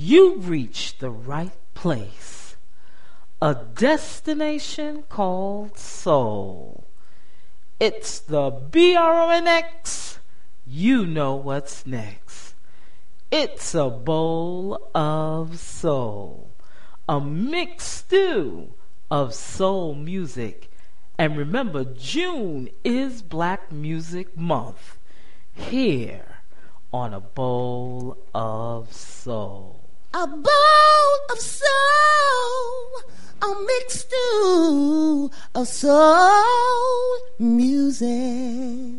You reached the right place, a destination called soul. It's the BRNX. You know what's next. It's a bowl of soul, a mixed stew of soul music. And remember, June is Black Music Month. Here on A Bowl of Soul. A bowl of soul, a mixed stew of soul music.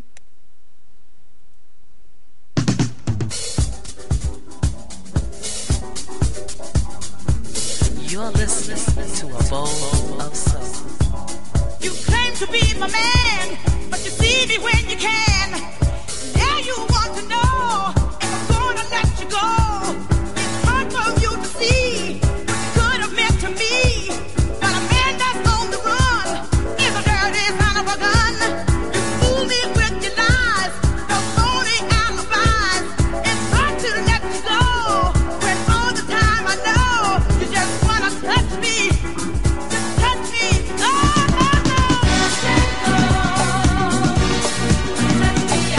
You're listening to A Bowl of Soul. You claim to be my man, but you see me when you can. Now you want to know if I'm gonna let you go. It's hard for you to see what you could have meant to me. But a man that's on the run is a dirty son of a gun. You fool me with your lies, no phony alibis. It's hard to let you go when all the time I know you just wanna touch me. Just touch me. Oh, oh, oh.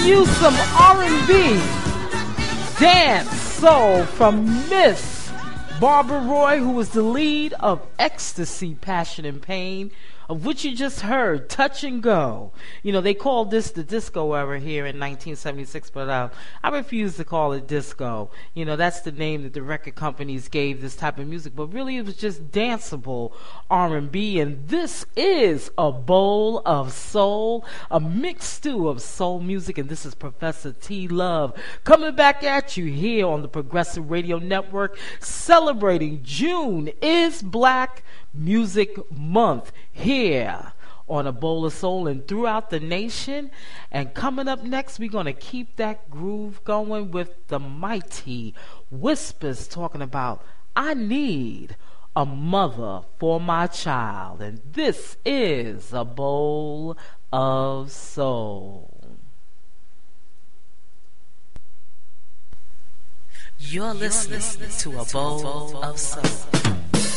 you some R&B, dance, soul from Miss Barbara Roy, who was the lead of Ecstasy, Passion and Pain, of which you just heard, Touch and Go. You know, they called this the disco era here in 1976, but I refuse to call it disco. You know, that's the name that the record companies gave this type of music, but really it was just danceable R&B, and this is a bowl of soul, a mixed stew of soul music, and this is Professor T. Love coming back at you here on the Progressive Radio Network, celebrating June is Black Music Month here on A Bowl of Soul and throughout the nation. And coming up next, we're going to keep that groove going with the mighty Whispers talking about I Need a Mother for My Child. And this is A Bowl of Soul. You're listening to A Bowl of Soul.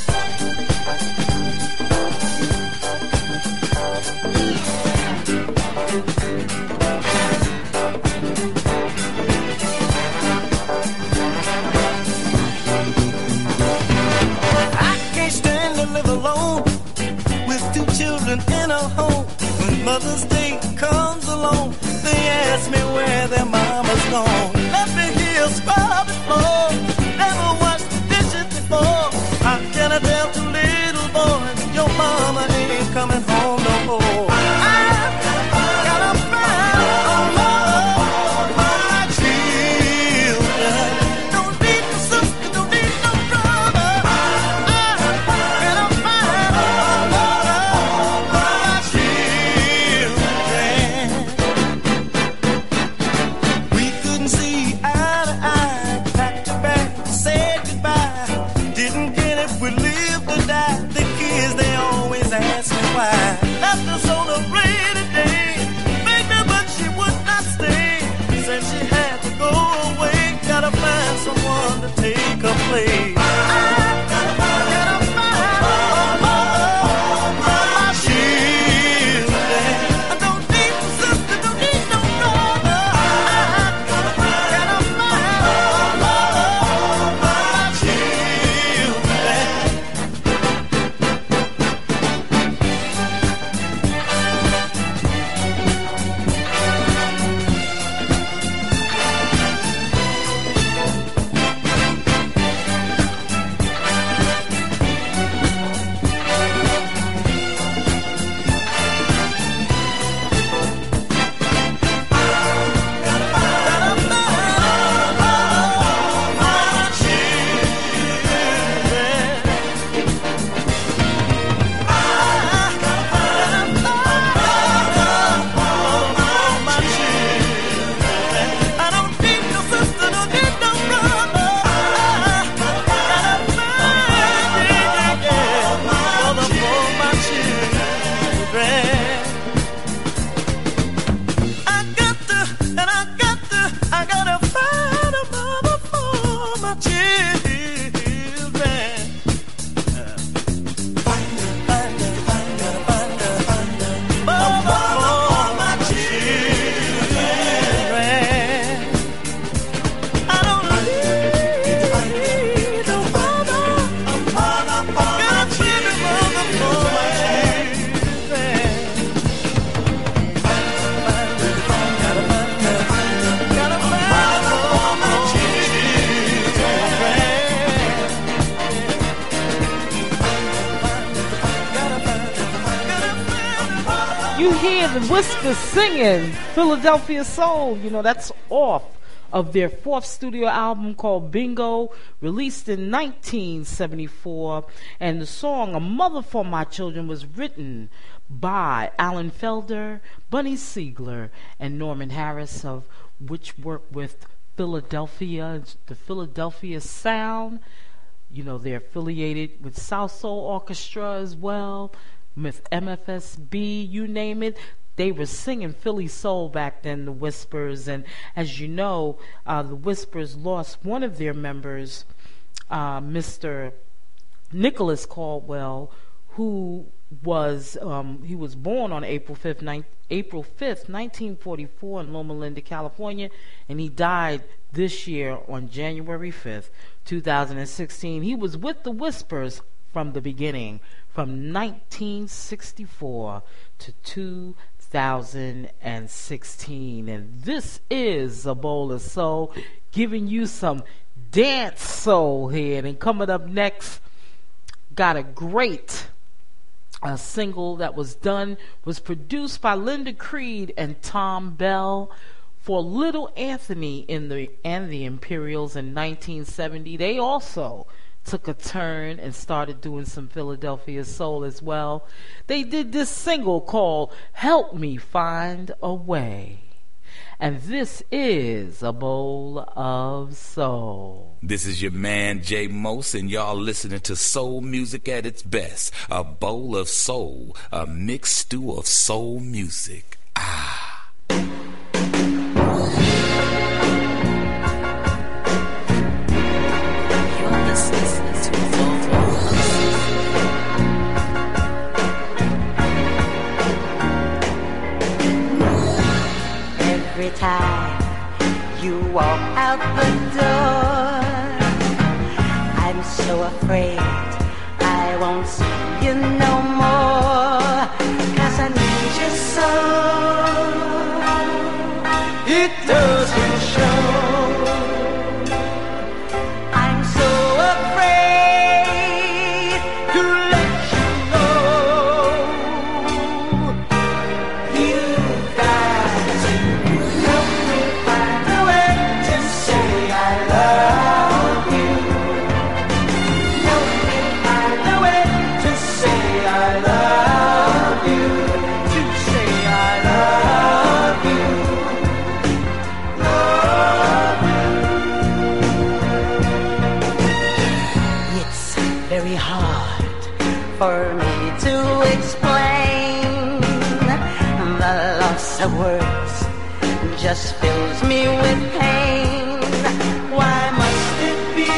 In a home, when Mother's Day comes along, they ask me where their mama's gone. Let me hear scrub the floor, never washed the dishes before. How can I tell two little boys your mama ain't coming home no more? I gotta find a mother for my children. Don't need no sister, don't need no brother. I gotta find a mother. Left us on a rainy day, baby, but she would not stay. Said she had to go away, gotta find someone to take her place. I gotta find a mother for my children. I don't need no sister, don't need no brother. I gotta find a mother for my children. The Whispers singing Philadelphia Soul. You know, that's off of their fourth studio album called Bingo, released in 1974. And the song A Mother for My Children was written by Alan Felder, Bunny Siegler, and Norman Harris, of which worked with Philadelphia, the Philadelphia Sound. You know, they're affiliated with South Soul Orchestra as well, with MFSB, you name it. They were singing Philly soul back then, the Whispers. And as you know, the Whispers lost one of their members, Mr. Nicholas Caldwell, who was he was born on April 5th, 1944 in Loma Linda, California, and he died this year on January 5th, 2016. He was with the Whispers from the beginning, from 1964 to 2016. And this is A Bowl of Soul, giving you some dance soul here. And coming up next, got a great single that was produced by Linda Creed and Tom Bell for Little Anthony and the Imperials in 1970. They also took a turn and started doing some Philadelphia soul as well. They did this single called Help Me Find a Way. And this is A Bowl of Soul. This is your man Jay Mose, and y'all listening to soul music at its best. A bowl of soul, a mixed stew of soul music. You're listening to A Bowl of Soul. Every time you walk out the door, I'm so afraid I won't see you no more, 'cause I need you so. It doesn't show. I'm so afraid to let you know. You've got to help me find a way to say I love you. Help me find a way to say I love you. To say I love you. Love you. It's very hard for me to explain. The loss of words just fills me with pain. Why must it be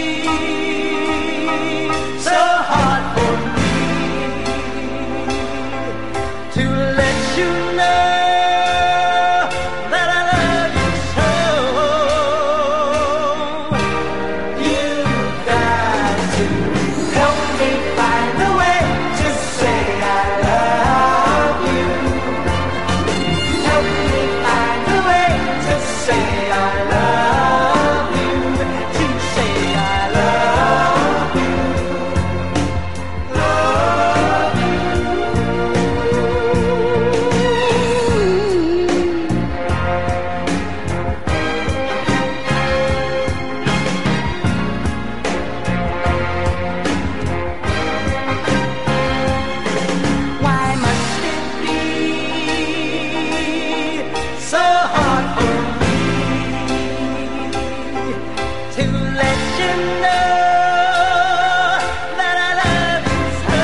so hard for me to let you know that I love you so? You've got to help me find a way to say I love you. Help me find a way to say I love you. To say I love you. Love you. Why must it be so hard for me to let you know that I love you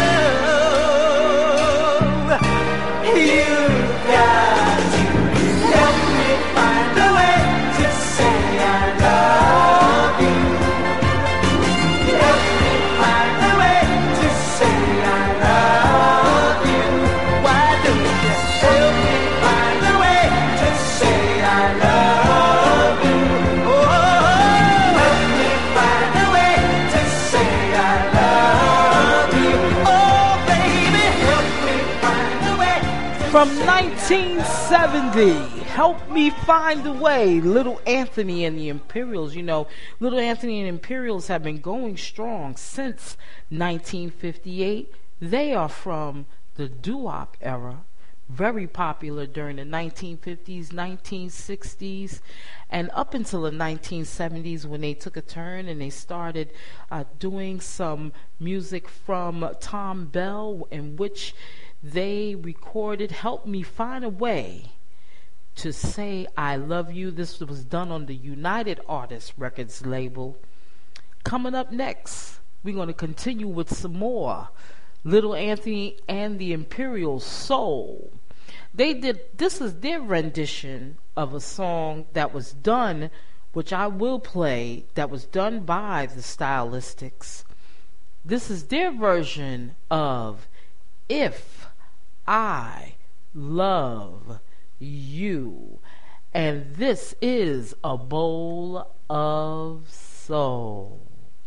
so? You've got to help me find a way to say I love you. Help me find a way to say I love you. Why don't you help me find a way to say I love you? Oh, help me find a way to say I love you. Oh, baby, help me find a way to From 1970, Help Me Find a Way, Little Anthony and the Imperials. You know, Little Anthony and Imperials have been going strong since 1958. They are from the doo-wop era, very popular during the 1950s, 1960s, and up until the 1970s when they took a turn and they started doing some music from Tom Bell, in which they recorded Help Me Find a Way to Say I Love You. This was done on the United Artists Records label. Coming up next, we're going to continue with some more Little Anthony and the Imperial Soul. This is their rendition of a song that was done, which I will play, that was done by the Stylistics. This is their version of If I Love You. And this is A Bowl of Soul.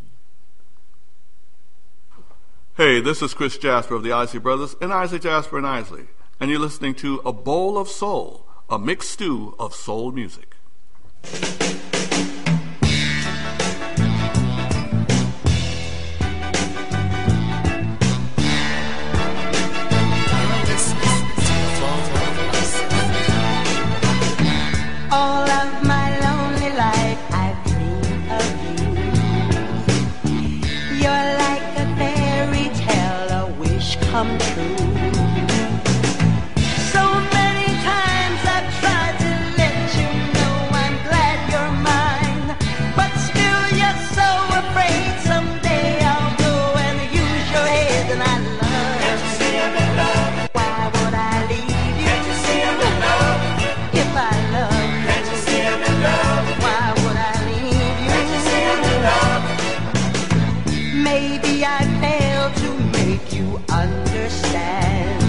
Hey, this is Chris Jasper of the Isley Brothers and Isaac Jasper and Isley, and you're listening to A Bowl of Soul, a mixed stew of soul music. All of my lonely life I've dreamed of you. You're like a fairy tale, a wish come true. So many times I've tried to let you know I'm glad you're mine, but still you're so afraid someday I'll go and use your head and I love. Can't you see I'm in love? Why would I leave you? Can't you see I'm in love? If I love. Maybe I failed to make you understand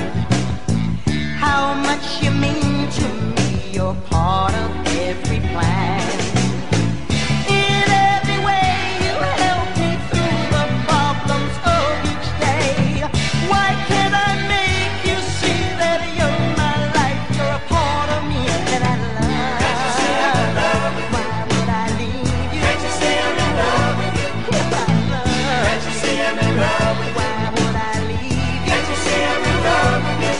how much you mean to me. You're part of every plan. In every way you help me through the problems of each day. Why can't I make you see that you're my life? You're a part of me that I love. Can't you see I'm in love? Why would I leave you? Can't you see I'm in love? If I can't you see I'm in love? Why would I leave you? Can't you see I'm in love?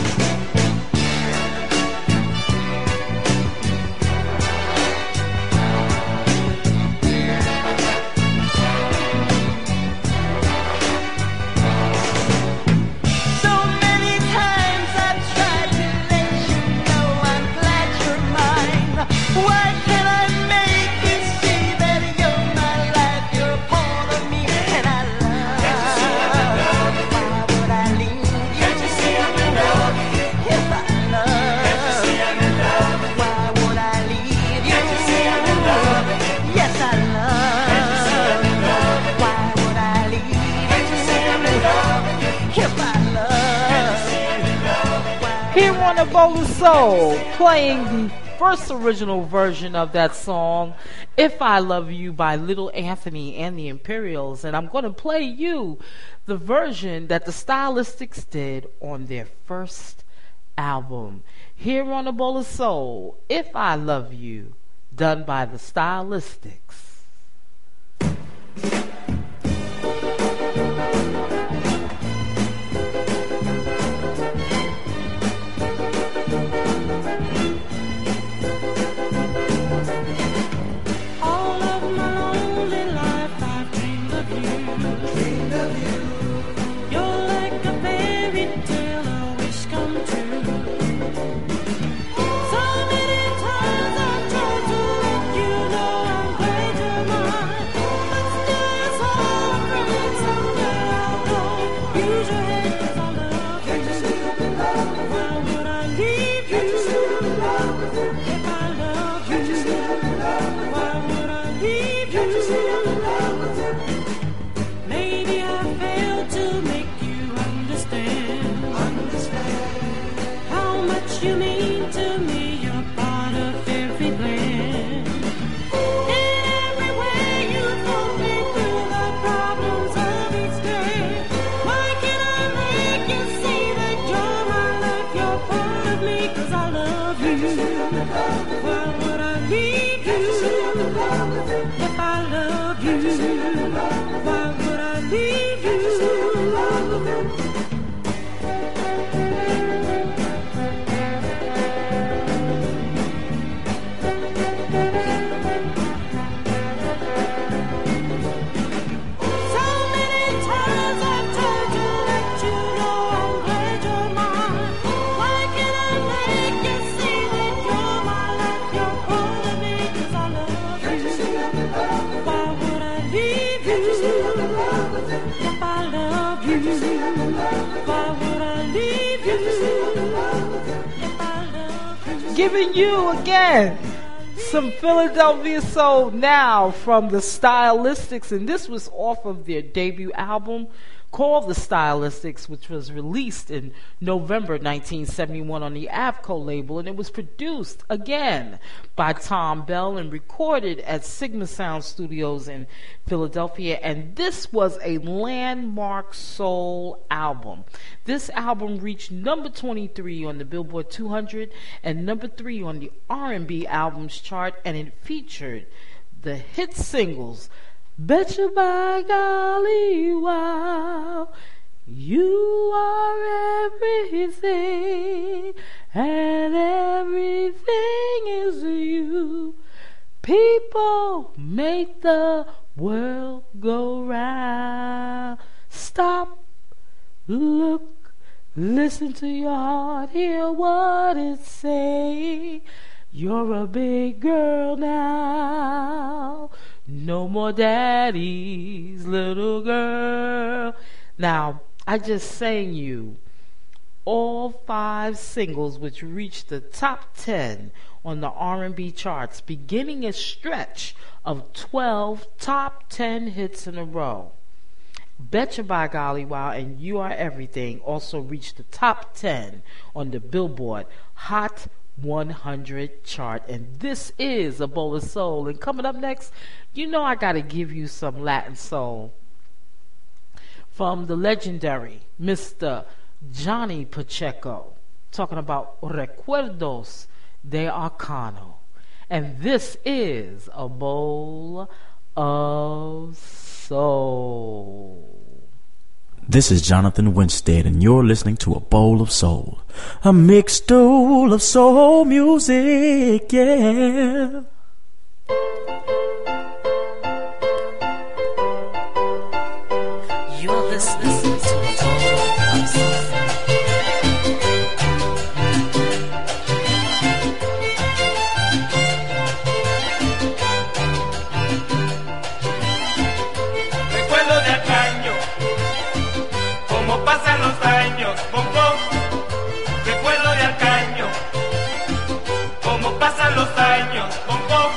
So many times I've tried to let you know I'm glad you're mine. Why can't I make you see that you're my life? You're a part of me and I love. Can't you see I'm in love? Why would I leave you? Can't you see I'm in love? If I love. Can't you see I'm in love? Why would I leave you? Can't you see I'm in love? Yes, I love. Can't you see I'm in love? Why would I leave you? Can't you see I'm in love? If I love. Can't you see I'm in love? Here on A Bowl of Soul, playing the first original version of that song, If I Love You by Little Anthony and the Imperials. And I'm going to play you the version that the Stylistics did on their first album. Here on A Bowl of Soul, If I Love You, done by the Stylistics. All of my lonely life I've dreamed of you. You're like a fairy tale, a wish come true. So many times I've tried to let you know I'm glad you're mine, but still you're so afraid someday I'll go. Use your head 'cause I love you. Can't you see I'm in love? Why would I leave you? Can't you see I'm in love with you? If I love you. Can't you see I'm in love? Why would I leave you? Can't you see I'm in love with you? Maybe I failed to make you understand how much you mean to me. You're part of every plan. In every way you help me through the problems of each day. Why can't I make you see that you're my life? You're part of me 'cause I love you. Why would I leave you? If I love you, why would I leave you? So many times I've tried to let you know I'm glad you're mine. Why can't I make you see that you're my life? You're part of me 'cause I love you. Why would I leave you? If I love you, why would I leave you? If I love you. Giving you again Some Philadelphia soul now from the Stylistics, and this was off of their debut album called The Stylistics, which was released in November 1971 on the Avco label, and it was produced again by Tom Bell and recorded at Sigma Sound Studios in Philadelphia. And this was a landmark soul album. This album reached number 23 on the Billboard 200 and number 3 on the R&B albums chart, and it featured the hit singles Betcha by golly, wow, you are everything, and everything is you. People make the world go round. Stop, look, listen to your heart, hear what it's saying. You're a big girl now. No more daddy's little girl. Now, I just sang you all 5 singles which reached the top 10 on the R&B charts, beginning a stretch of 12 top 10 hits in a row. Betcha by golly wow and You Are Everything also reached the top 10 on the Billboard Hot 100 chart. And this is A Bowl of Soul. And coming up next, you know I gotta give you some Latin soul from the legendary Mr. Johnny Pacheco, talking about Recuerdos de Arcano. And this is A Bowl of Soul. This is Jonathan Winstead, and you're listening to A Bowl of Soul, a mixed bowl of soul music, yeah. You're listening to A Bowl of Soul. Pasan los años, bom, bom. Recuerdo de antaño, cómo pasan los años, bom, bom.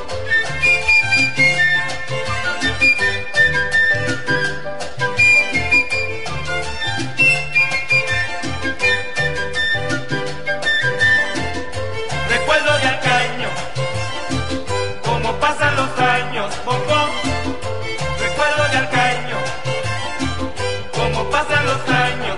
Recuerdo de antaño, cómo pasan los años, bom, bom. Recuerdo de antaño, cómo pasan los años.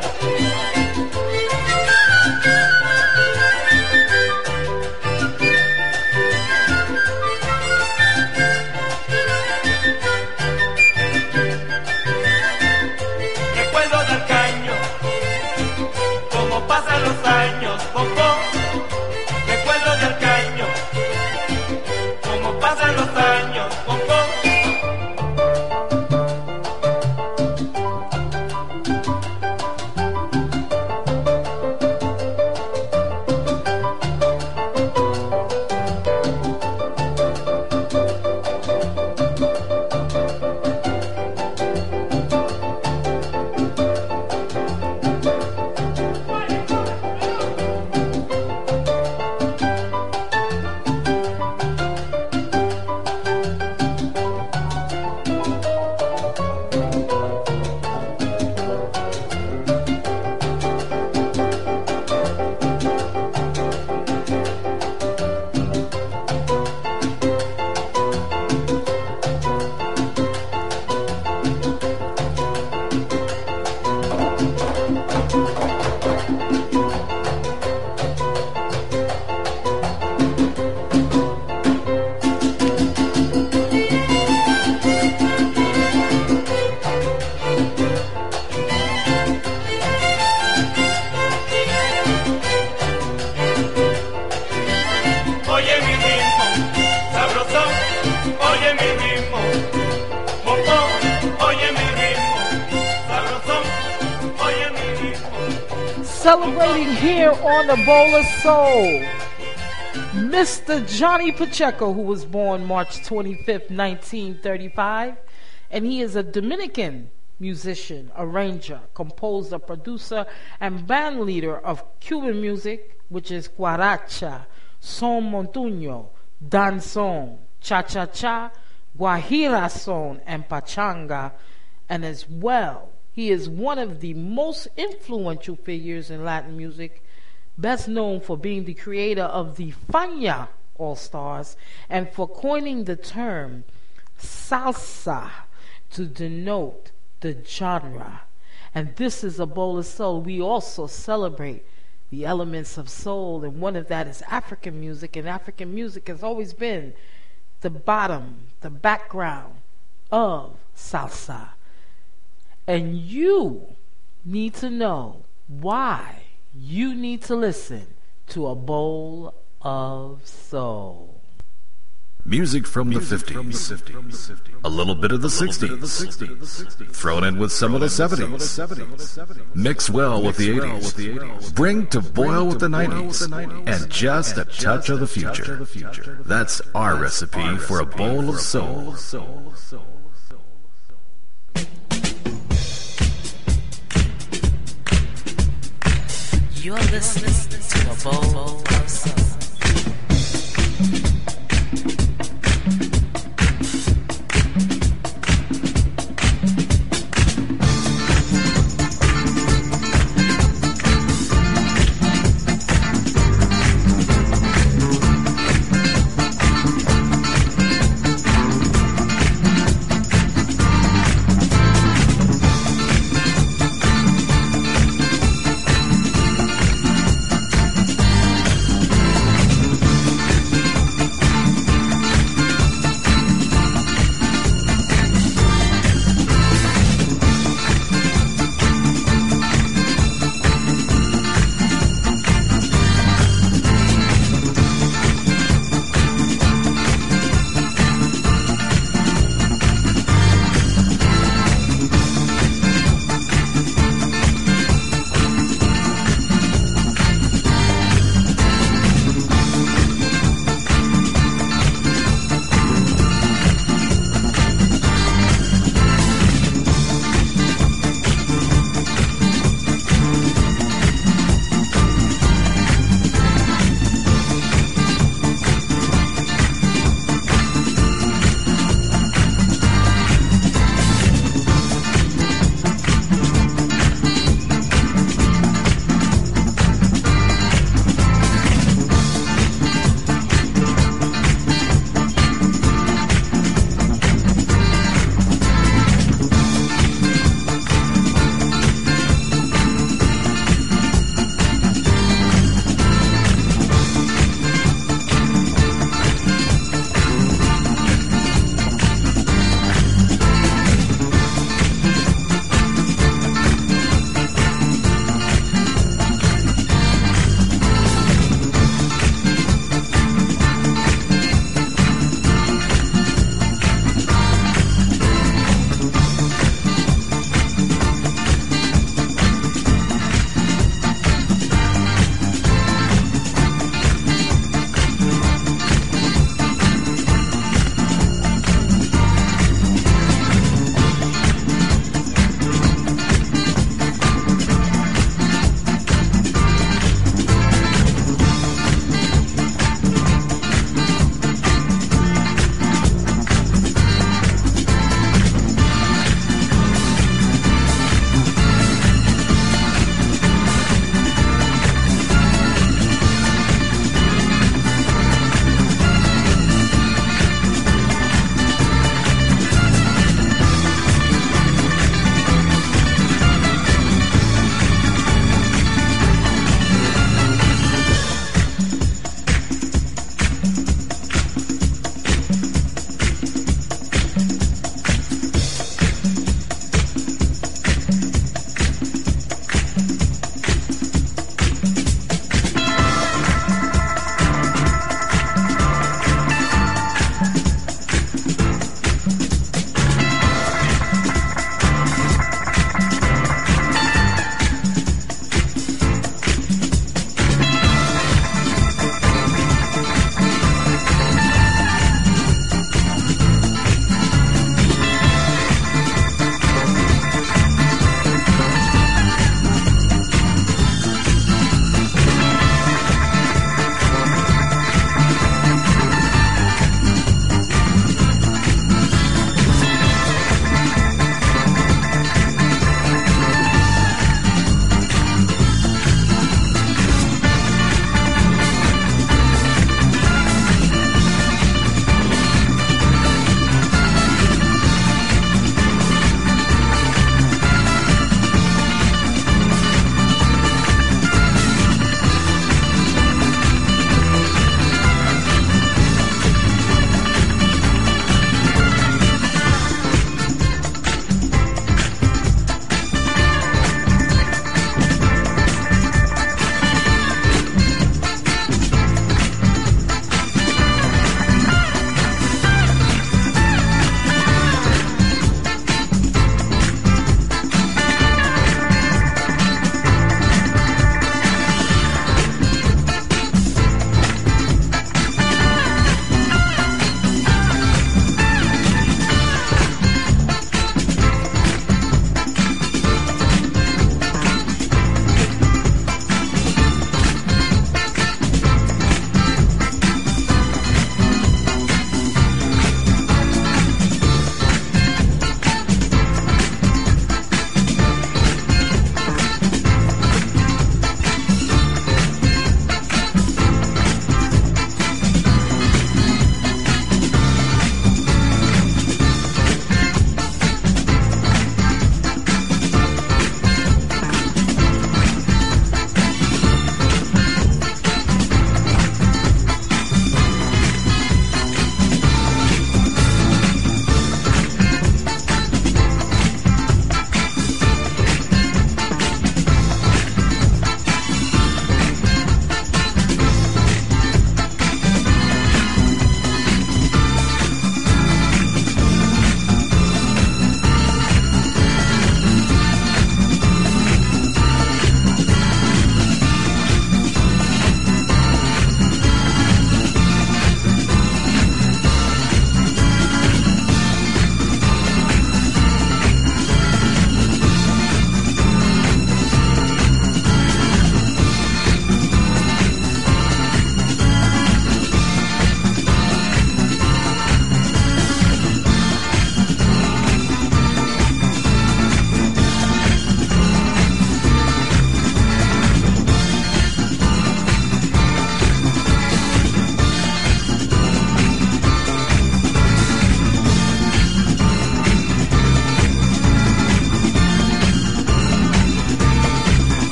Recuerdo del caño, cómo pasan los años, bom, bom. Recuerdo del caño, cómo pasan los años, bom, bom. Celebrating here on The Bowl of Soul, Mr. Johnny Pacheco, who was born March 25th, 1935, and he is a Dominican musician, arranger, composer, producer, and band leader of Cuban music, which is guaracha, son montuno, danzón, cha-cha-cha, guajira son, and pachanga. And as well, he is one of the most influential figures in Latin music, best known for being the creator of the Fania All-Stars and for coining the term salsa to denote the genre. And this is A Bowl of Soul. We also celebrate the elements of soul, and one of that is African music, and African music has always been the bottom, the background of salsa. And you need to know why you need to listen to A Bowl of Soul. Music from the 50s, a little bit of the 60s, thrown in with some of the 70s, mix well with the 80s, bring to boil with the 90s, and just a touch of the future. That's our recipe for A Bowl of Soul. You're listening to A Bowl of Soul.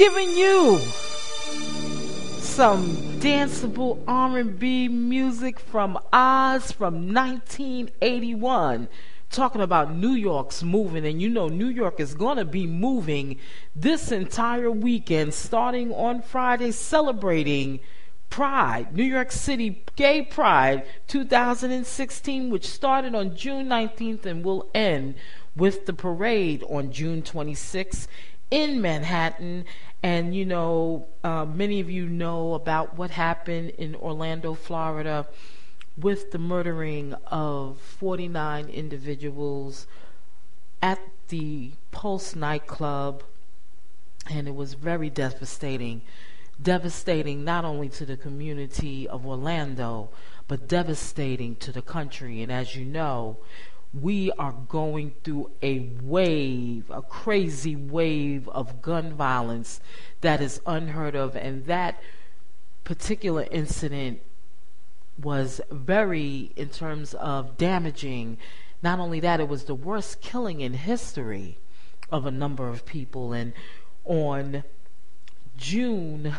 giving you some danceable R&B music from Oz from 1981, talking about New York's moving. And you know New York is going to be moving this entire weekend, starting on Friday, celebrating Pride, New York City Gay Pride 2016, which started on June 19th and will end with the parade on June 26th in Manhattan. And you know, many of you know about what happened in Orlando, Florida, with the murdering of 49 individuals at the Pulse nightclub. And it was very devastating not only to the community of Orlando, but devastating to the country. And as you know, we are going through a crazy wave of gun violence that is unheard of. And that particular incident was very, in terms of damaging. Not only that, it was the worst killing in history of a number of people. And on June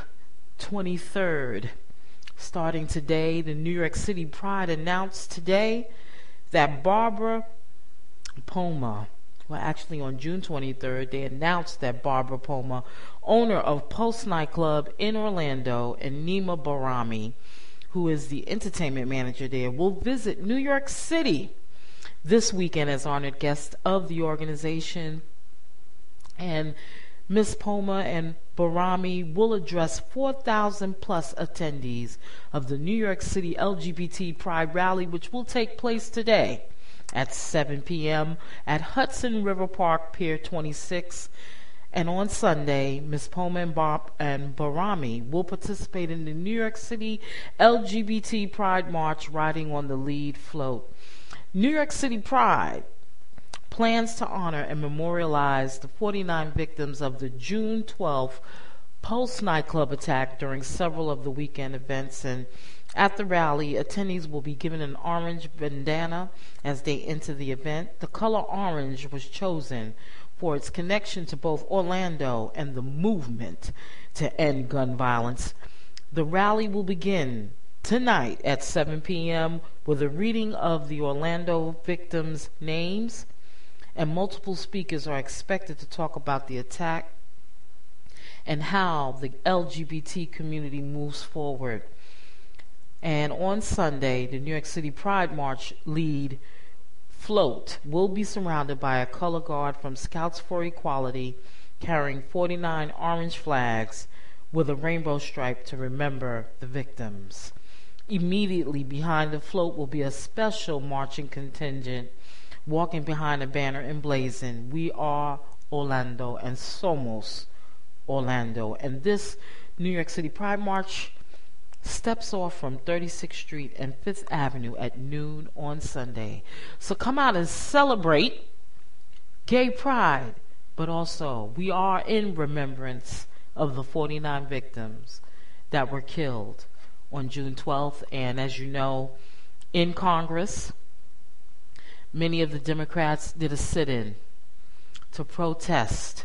23rd, starting today, the New York City Pride announced today that Barbara Poma, well, actually on June 23rd, they announced that Barbara Poma, owner of Pulse nightclub in Orlando, and Nima Barami, who is the entertainment manager there, will visit New York City this weekend as honored guests of the organization. And Ms. Poma and Barami will address 4,000 plus attendees of the New York City LGBT Pride Rally, which will take place today at 7 p.m. at Hudson River Park, Pier 26. And on Sunday, Ms. Poma and Barami will participate in the New York City LGBT Pride March, riding on the lead float. New York City Pride plans to honor and memorialize the 49 victims of the June 12th Pulse nightclub attack during several of the weekend events. And at the rally, attendees will be given an orange bandana as they enter the event. The color orange was chosen for its connection to both Orlando and the movement to end gun violence. The rally will begin tonight at 7 p.m. with a reading of the Orlando victims' names, and multiple speakers are expected to talk about the attack and how the LGBT community moves forward. And on Sunday, the New York City Pride March lead float will be surrounded by a color guard from Scouts for Equality, carrying 49 orange flags with a rainbow stripe to remember the victims. Immediately behind the float will be a special marching contingent walking behind a banner emblazoned, "We are Orlando and Somos Orlando." And this New York City Pride March steps off from 36th Street and 5th Avenue at noon on Sunday. So come out and celebrate Gay Pride, but also we are in remembrance of the 49 victims that were killed on June 12th. And as you know, in Congress, many of the Democrats did a sit-in to protest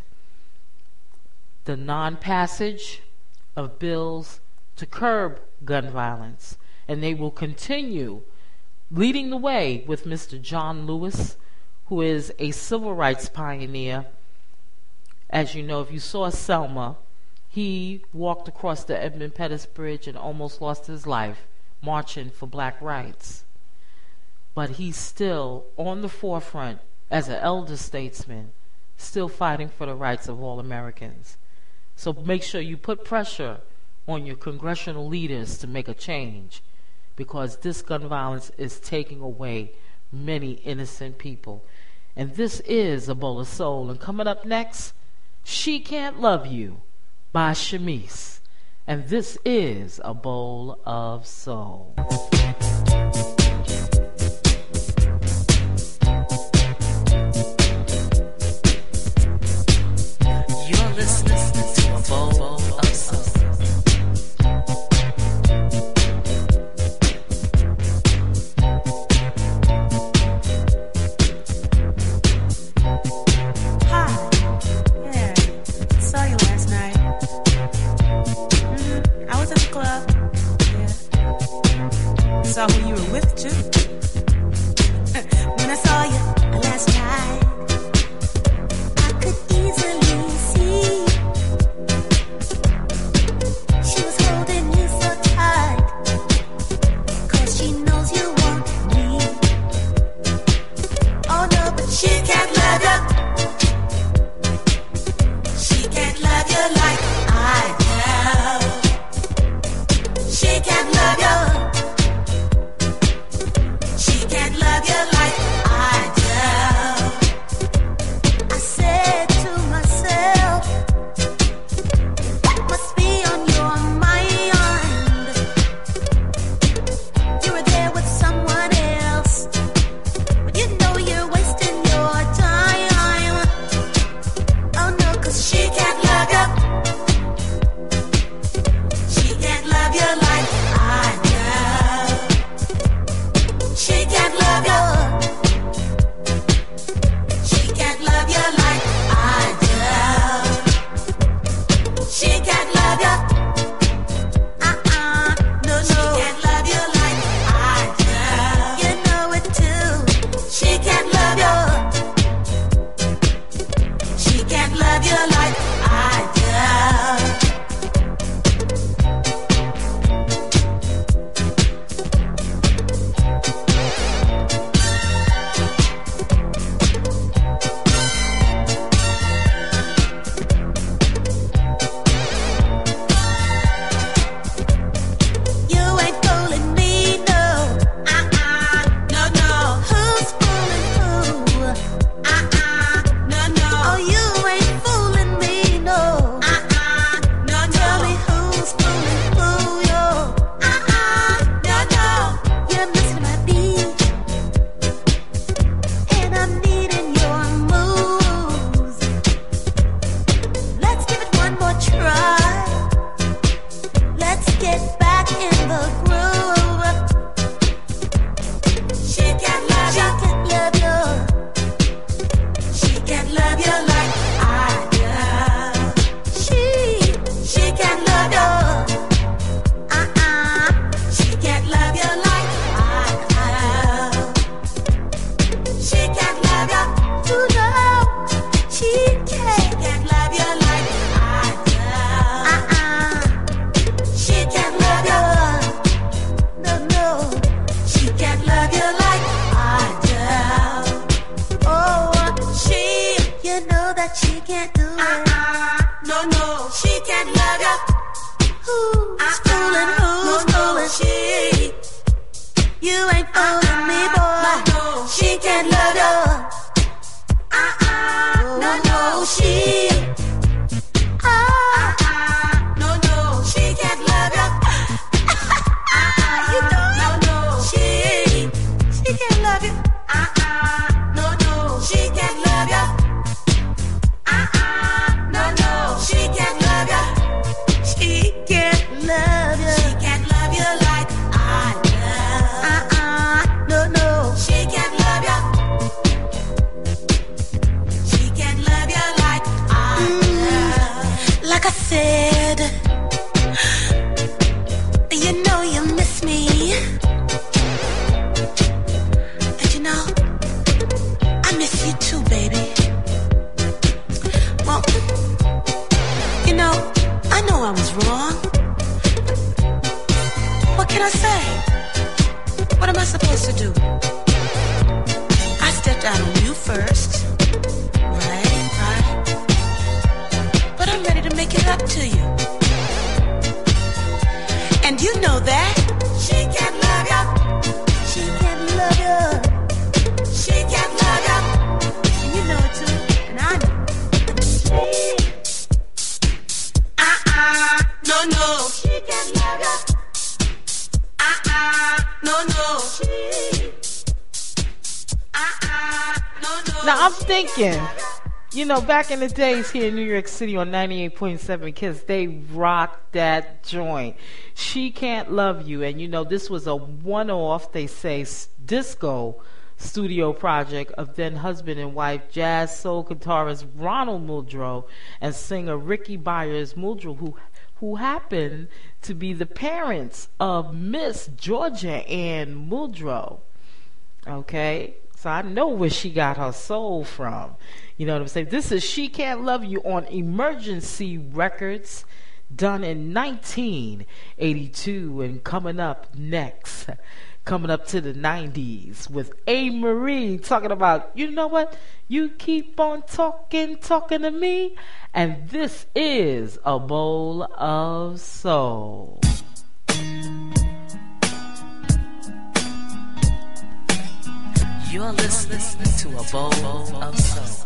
the non-passage of bills to curb gun violence. And they will continue leading the way with Mr. John Lewis, who is a civil rights pioneer. As you know, if you saw Selma, he walked across the Edmund Pettus Bridge and almost lost his life marching for black rights. But he's still on the forefront as an elder statesman, still fighting for the rights of all Americans. So make sure you put pressure on your congressional leaders to make a change, because this gun violence is taking away many innocent people. And this is A Bowl of Soul. And coming up next, She Can't Love You by Shamise. And this is A Bowl of Soul. You're listening to A Bowl of Soul. Hi. Yeah. Saw you last night. When I saw you last night, I could easily see she was holding you so tight, 'cause she knows you want me. Oh no, but she can't love you. She can't love you like I do. She can't love you. She can't love you like I do. I said to myself, that must be on your mind. You were there with someone else, but you know you're wasting your time. Oh no, 'cause she can't love you. She can't love you like I do. She can't love you. She can't love you like I do. She can't love you. No, no. She can't love you like I do. You know it too. She can't love you. She can't love you like I do. You ain't fooling me, no. No, no. Who's fooling who? No, no. Oh, you ain't fooling me, no. No, tell me who's fooling who, yo. No, no. You're missing my beat, and I'm needing your moves. Let's give it one more try. Let's get back in the groove. She can't love you. She can't love you like I do. She can't love you. She can't love you like I do. She can't love you. You know she can't love you like I do. She can't love you. No, no. She can't love you like I do. Oh, you know that she can't do it. No, no. She can't love you. Who's fooling? Who's fooling? You ain't fooling me, boy. She can't love you. No, no. No, no. She can't love you. You know it. No, no. She can't love you. No, no. She can't love you. No, no. She can't love you. She can't love you. She can't love you like I do. No, no. She can't love you. She can't love you like I do. Like I said, you know you miss me. And you know, I miss you too, baby. Well, you know, I know I was wrong. What can I say? What am I supposed to do? I stepped out on you first. Right. But I'm ready to make it up to you. And you know that. She can't love you. She can't love you. She can't love you. And you know it too. And I know. No, no. She can't love you. No, no. Now I'm thinking, you know, back in the days here in New York City on 98.7 Kiss, they rocked that joint. She Can't Love You. And you know, this was a one-off, they say, disco studio project of then husband and wife jazz soul guitarist Ronald Muldrow and singer Ricky Byers Muldrow, who happened to be the parents of Miss Georgia Ann Muldrow. Okay, so I know where she got her soul from. You know what I'm saying? This is She Can't Love You on Emergency Records, done in 1982. And coming up next, coming up to the 90s with A. Marie, talking about, you know what? You keep on talking to me. And this is A Bowl of Soul. You're listening to A Bowl of Soul.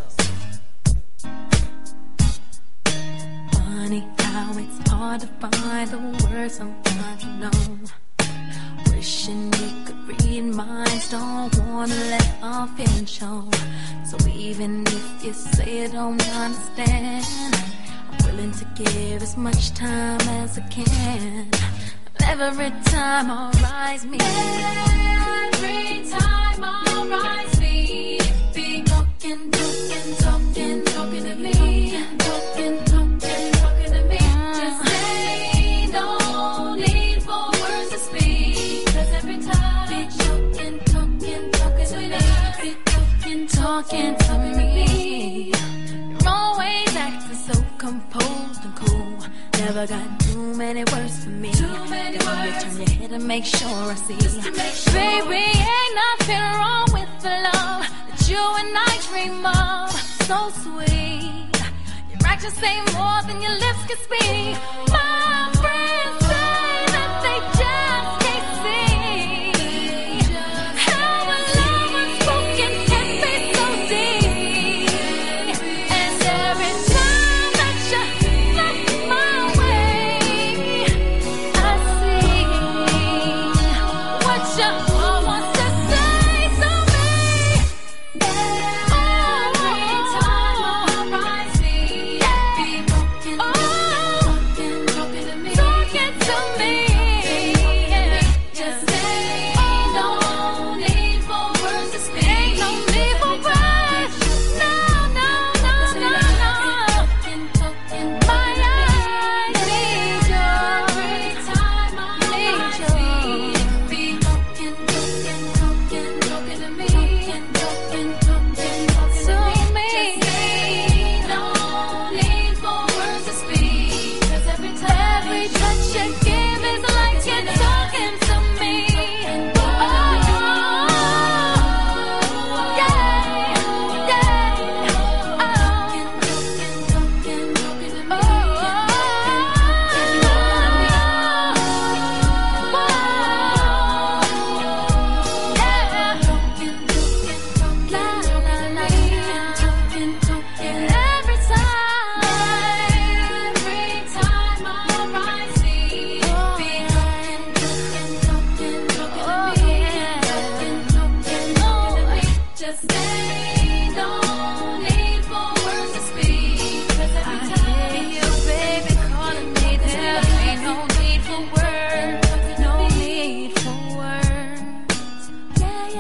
Funny how it's hard to find the words sometimes, you know. Wishing we could read minds, don't wanna let our feelings show. So even if you say you don't understand, I'm willing to give as much time as I can. Every time I rise me, every time I rise me, be talking to me, talking to me. Just say no need for words to speak, 'cause every time be talking to me, talking to me. You're always acting so composed and cool. Never got too many words for me. Too many words. You turn your head and make sure I see. Baby, ain't nothing wrong with the love that you and I dream of. So sweet. Your actions say more than your lips can speak. My friends say that they just can't see how a love unspoken can be so deep. And every time that you look my way, I see what you all want to say to me. Every time I rise, be talking to me, talking to me. Just say no need for words to speak, no need for words. No. My eyes need you. Every time I need you. Be talking to me, to me. No need for words to speak, 'cause every touch you give is like you're talking to me. Oh, yeah. Every time I rise, be talking to me. Just say no need for words to speak, 'cause every time you, baby, calling me, there ain't no need for words, no need for words. Yeah.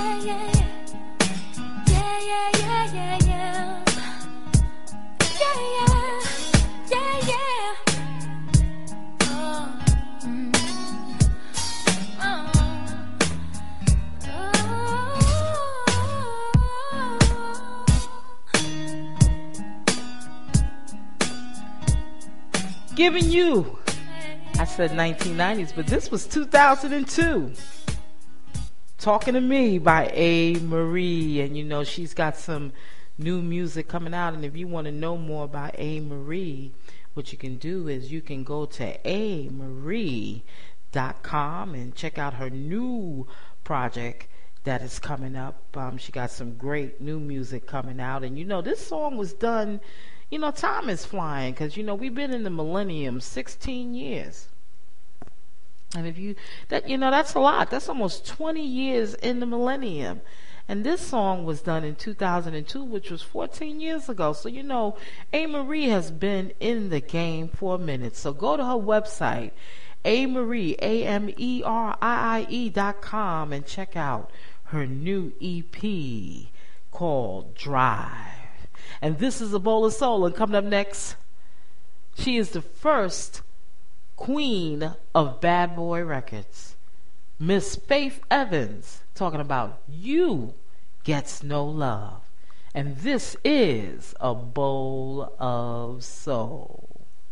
Giving you, I said 1990s, but this was 2002. Talking to Me by A. Marie. And you know, she's got some new music coming out. And if you want to know more about A. Marie, what you can do is you can go to amarie.com and check out her new project that is coming up. She got some great new music coming out. And you know, this song was done, you know, time is flying, because you know, we've been in the millennium 16 years. And if you, that, you know, that's a lot. That's almost 20 years in the millennium. And this song was done in 2002, which was 14 years ago. So, you know, A. Marie has been in the game for a minute. So go to her website, Amarie, AMERIIE.com, and check out her new EP called Drive. And this is A Bowl of Soul. And coming up next, she is the first queen of Bad Boy Records, Miss Faith Evans, talking about You Gets No Love. And this is A Bowl of Soul.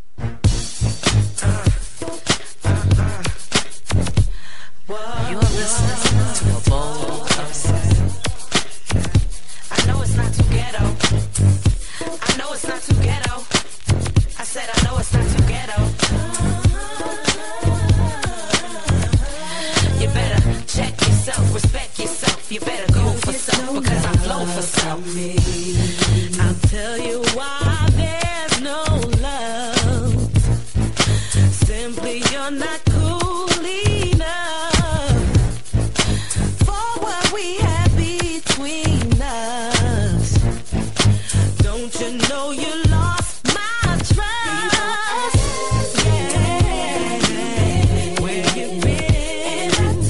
You're listening to A Bowl of Soul. I know it's not too ghetto. I know it's not too ghetto. I said I know it's not too ghetto. You better check yourself, respect yourself. You better go for self because I flow for self. I'll tell you why there's no love. Simply you're not cool enough for what we have between us. Don't you know you lost my trust? Yeah, where you been?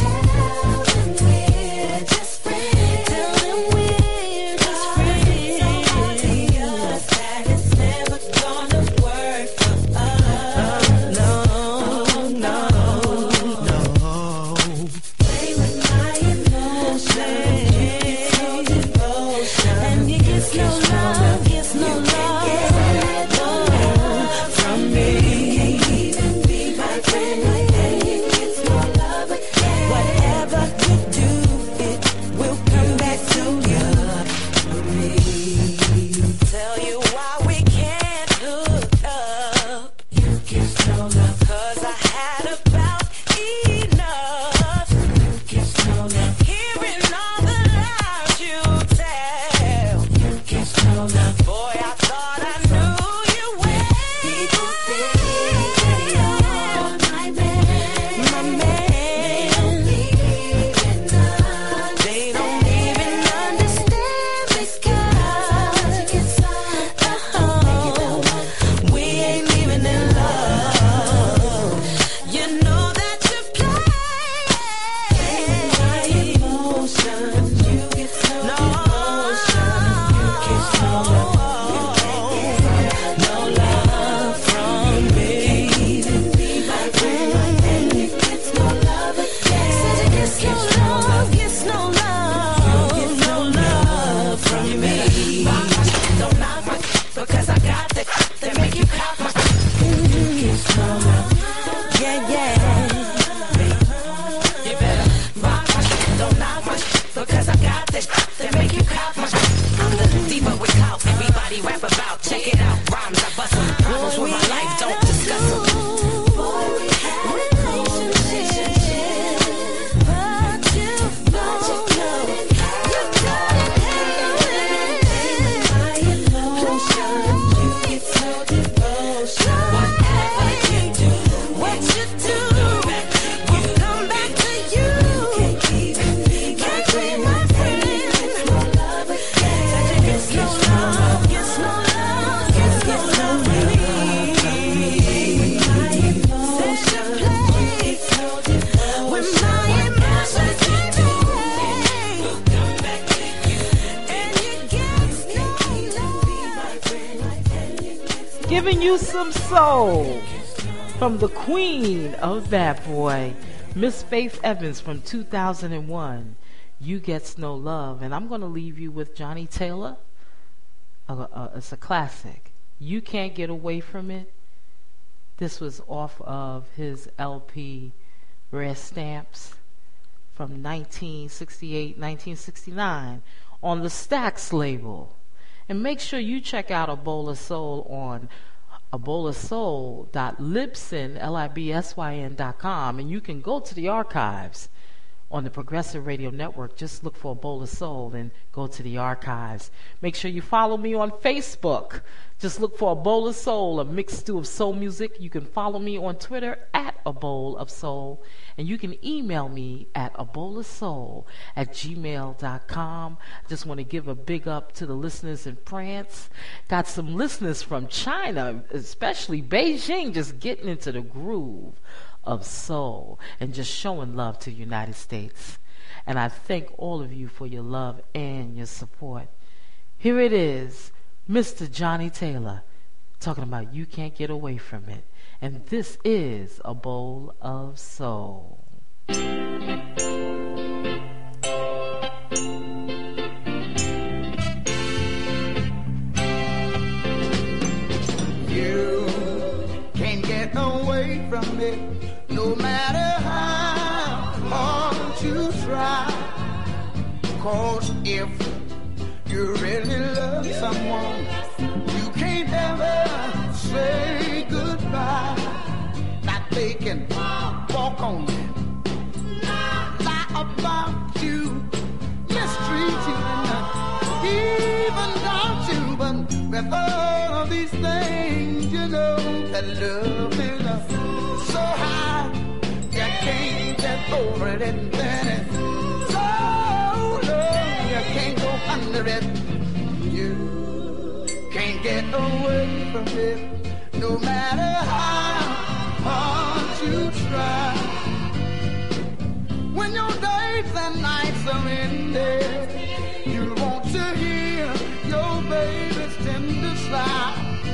We're just friends. Tell them we're just friends. So obvious that it's never gonna work for us. No, no, no. Play with my emotions. And you get no love, gets no love from me. Even be my friend, and you get no love again. Whatever you do, it will come back to you. Tell you why we can't hook up. You get no love, 'cause I had about enough. You get no love, hearing all the lies you tell. You get no love, boy, I thought I knew you well. People think that you're my man, my man. They don't even understand because we ain't even in love. You know that you play my emotions. You get no no love from me. Be my friend, and it gets no love again. Said it gets no love, gets no love from me. Don't knock my because I got that make you cop my. Gets no love, yeah, yeah. You better rock my don't knock my because I got that make you cop my. I'm the diva with clout. Everybody rap about. Check it out. Rhymes I bust 'em. Problems with my life. Don't discuss 'em. Boy, we had a relationship, but you don't know. You gotta my emotions. You get no devotion. Whatever you do, what you do, will come back to you. Can't be my friend. No love again. Gets no love, gets no love, gets no love from me. My emotions, when my emotions get away, come back to you. And you get no love. Giving you some soul from the queen of Bad Boy, Miss Faith Evans from 2001. You Gets No Love. And I'm going to leave you with Johnny Taylor. It's a classic. You Can't Get Away From It. This was off of his LP Rare Stamps from 1968, 1969 on the Stax label. And make sure you check out A Bowl of Soul on abowlofsoul.libsyn.com, and you can go to the archives on the Progressive Radio Network. Just look for A Bowl of Soul and go to the archives. Make sure you follow me on Facebook. Just look for A Bowl of Soul, a mixed stew of soul music. You can follow me on Twitter at A Bowl of Soul, and you can email me at abowlofsoul@gmail.com. Just want to give a big up to the listeners in France. Got some listeners from China, especially Beijing, just getting into the groove of soul and just showing love to the United States. And I thank all of you for your love and your support. Here it is, Mr. Johnny Taylor, talking about you can't get away from it. And this is A Bowl of Soul. You can't get away from it, no matter how hard you try. 'Cause if you really love someone, you can't ever say goodbye. That they can walk on you, lie about you, mistreat you, and even doubt you. But with all of these things, you know that love is so high, you can't get over it, and then it's so low, you can't go under it. You can't get away from it, no matter how hard you try. When your days and nights are ended, you want to hear your baby's tender sigh.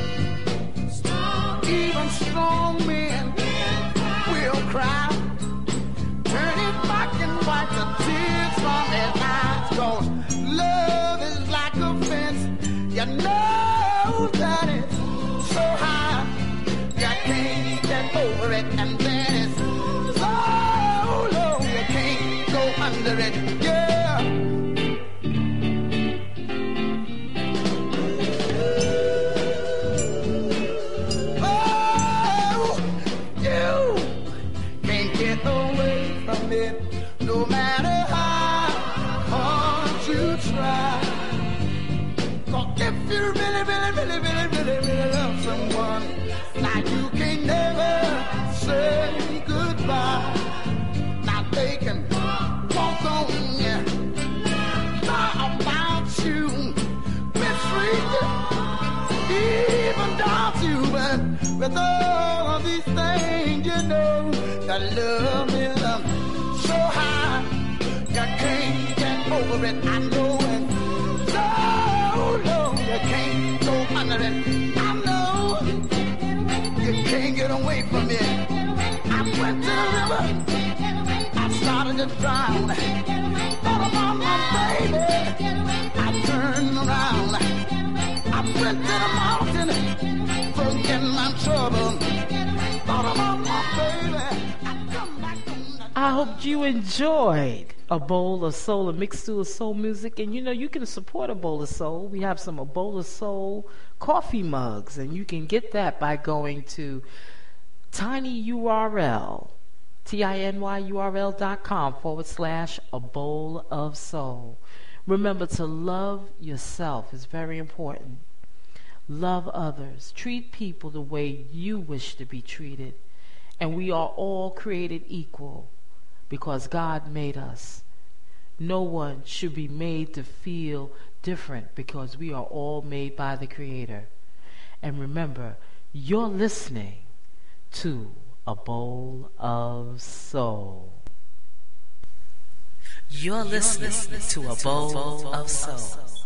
Even strong men will cry. Turn his back and wipe the tears from his eyes. 'Cause love is like a fence, you know that it's so high, you can't get over it, and then it's so low, you can't go under it, yeah. Oh, you can't get away from it, no matter how hard you try. 'Cause if you really, really, really, really, really, really love someone, now you can never say goodbye. Now they can walk on you, lie about you, mistreat you, even doubt you. But with all of these things, you know that love is so high, you can't get over it. I know it. So low, you can't go under it. I know you can't get away from it. I went to the river, I started to drown. Thought about my baby, I turned around. I went to the mountain, forget my trouble. Thought about my baby, I come back home. I hope you enjoyed A Bowl of Soul, a mixed stew of soul music. And you know, you can support A Bowl of Soul. We have some A Bowl of Soul coffee mugs, and you can get that by going to tinyurl, tinyurl.com/A Bowl of Soul. Remember to love yourself is very important. Love others. Treat people the way you wish to be treated. And we are all created equal because God made us. No one should be made to feel different because we are all made by the Creator. And remember, you're listening to A Bowl of Soul. You're listening to A Bowl of Soul.